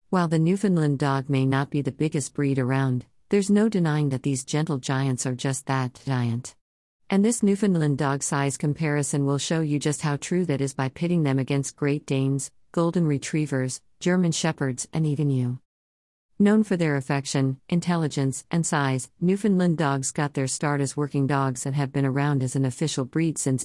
While the Newfoundland dog may not be the biggest breed around, there's no denying that these gentle giants are just that, giant. And this Newfoundland dog size comparison will show you just how true that is by pitting them against Great Danes, Golden Retrievers, German Shepherds, and even you. Known for their affection, intelligence, and size, Newfoundland dogs got their start as working dogs and have been around as an official breed since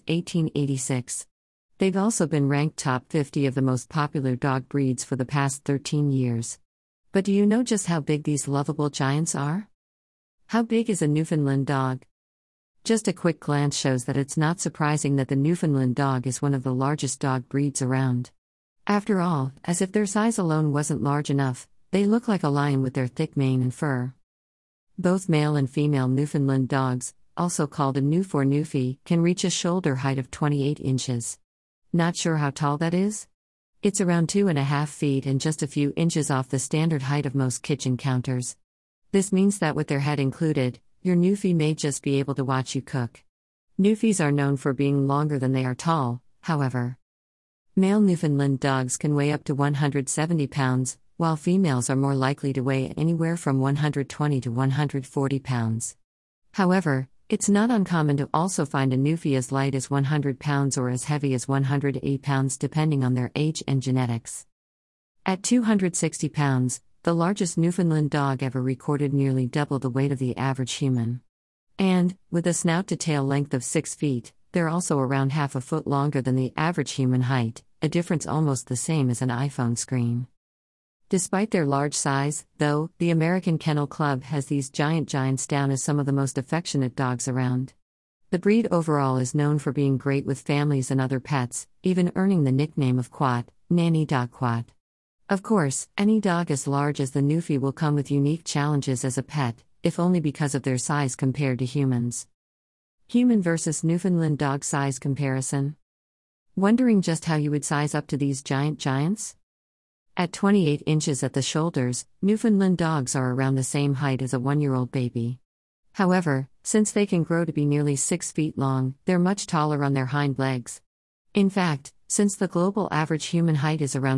1886. They've also been ranked top 50 of the most popular dog breeds for the past 13 years. But do you know just how big these lovable giants are? How big is a Newfoundland dog? Just a quick glance shows that it's not surprising that the Newfoundland dog is one of the largest dog breeds around. After all, as if their size alone wasn't large enough, they look like a lion with their thick mane and fur. Both male and female Newfoundland dogs, also called a Newf or Newfie, can reach a shoulder height of 28 inches. Not sure how tall that is? It's around 2.5 feet and just a few inches off the standard height of most kitchen counters. This means that with their head included, your Newfie may just be able to watch you cook. Newfies are known for being longer than they are tall, however. Male Newfoundland dogs can weigh up to 170 pounds, while females are more likely to weigh anywhere from 120 to 140 pounds. However, it's not uncommon to also find a Newfie as light as 100 pounds or as heavy as 108 pounds depending on their age and genetics. At 260 pounds, the largest Newfoundland dog ever recorded nearly double the weight of the average human. And, with a snout-to-tail length of 6 feet, they're also around half a foot longer than the average human height, a difference almost the same as an iPhone screen. Despite their large size, though, the American Kennel Club has these giants down as some of the most affectionate dogs around. The breed overall is known for being great with families and other pets, even earning the nickname of Quat, Nanny Dog Quat. Of course, any dog as large as the Newfie will come with unique challenges as a pet, if only because of their size compared to humans. Human versus Newfoundland dog size comparison. Wondering just how you would size up to these giants? At 28 inches at the shoulders, Newfoundland dogs are around the same height as a 1-year-old baby. However, since they can grow to be nearly 6 feet long, they're much taller on their hind legs. In fact, since the global average human height is around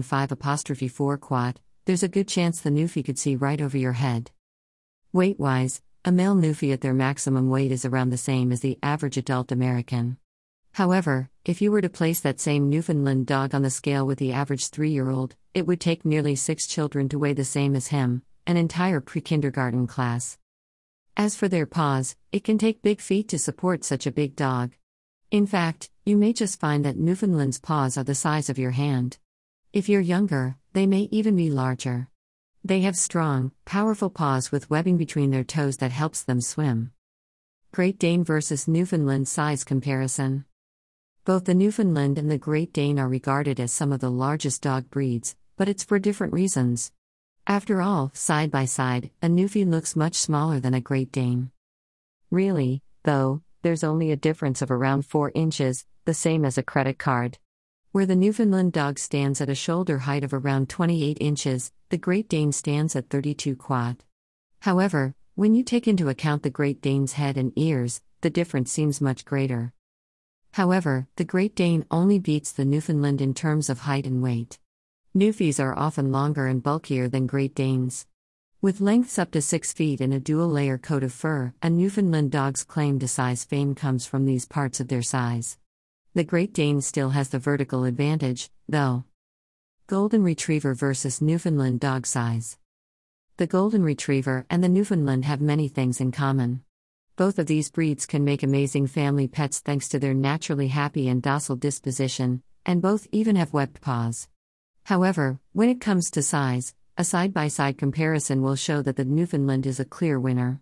5'4 quat, there's a good chance the Newfie could see right over your head. Weight-wise, a male Newfie at their maximum weight is around the same as the average adult American. However, if you were to place that same Newfoundland dog on the scale with the average 3-year-old, it would take nearly 6 children to weigh the same as him, an entire pre-kindergarten class. As for their paws, it can take big feet to support such a big dog. In fact, you may just find that Newfoundland's paws are the size of your hand. If you're younger, they may even be larger. They have strong, powerful paws with webbing between their toes that helps them swim. Great Dane versus Newfoundland size comparison. Both the Newfoundland and the Great Dane are regarded as some of the largest dog breeds, but it's for different reasons. After all, side by side, a Newfie looks much smaller than a Great Dane. Really, though, there's only a difference of around 4 inches, the same as a credit card. Where the Newfoundland dog stands at a shoulder height of around 28 inches, the Great Dane stands at 32 quat. However, when you take into account the Great Dane's head and ears, the difference seems much greater. However, the Great Dane only beats the Newfoundland in terms of height and weight. Newfies are often longer and bulkier than Great Danes. With lengths up to 6 feet and a dual-layer coat of fur, a Newfoundland dog's claim to size fame comes from these parts of their size. The Great Dane still has the vertical advantage, though. Golden Retriever versus Newfoundland dog size. The Golden Retriever and the Newfoundland have many things in common. Both of these breeds can make amazing family pets thanks to their naturally happy and docile disposition, and both even have webbed paws. However, when it comes to size, a side-by-side comparison will show that the Newfoundland is a clear winner.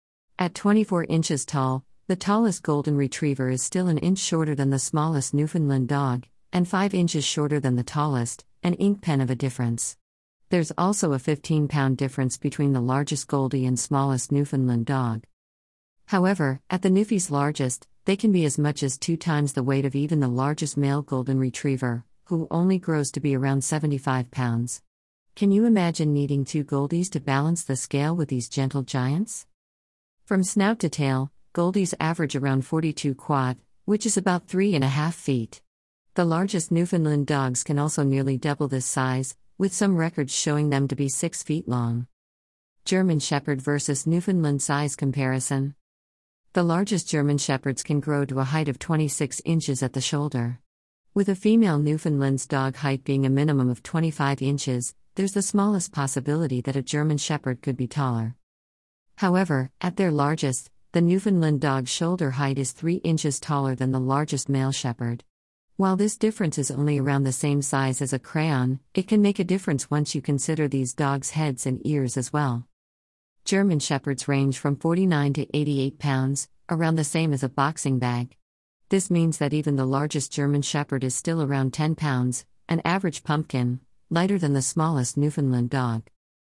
At 24 inches tall, the tallest Golden Retriever is still an inch shorter than the smallest Newfoundland dog, and 5 inches shorter than the tallest, an ink pen of a difference. There's also a 15-pound difference between the largest Goldie and smallest Newfoundland dog. However, at the Newfie's largest, they can be as much as 2 times the weight of even the largest male Golden Retriever, who only grows to be around 75 pounds. Can you imagine needing 2 Goldies to balance the scale with these gentle giants? From snout to tail, Goldies average around 42 quat, which is about 3.5 feet. The largest Newfoundland dogs can also nearly double this size, with some records showing them to be 6 feet long. German Shepherd versus Newfoundland size comparison. The largest German Shepherds can grow to a height of 26 inches at the shoulder. With a female Newfoundland's dog height being a minimum of 25 inches, there's the smallest possibility that a German Shepherd could be taller. However, at their largest, the Newfoundland dog's shoulder height is 3 inches taller than the largest male Shepherd. While this difference is only around the same size as a crayon, it can make a difference once you consider these dogs' heads and ears as well. German Shepherds range from 49 to 88 pounds, around the same as a boxing bag. This means that even the largest German Shepherd is still around 10 pounds, an average pumpkin, lighter than the smallest Newfoundland dog.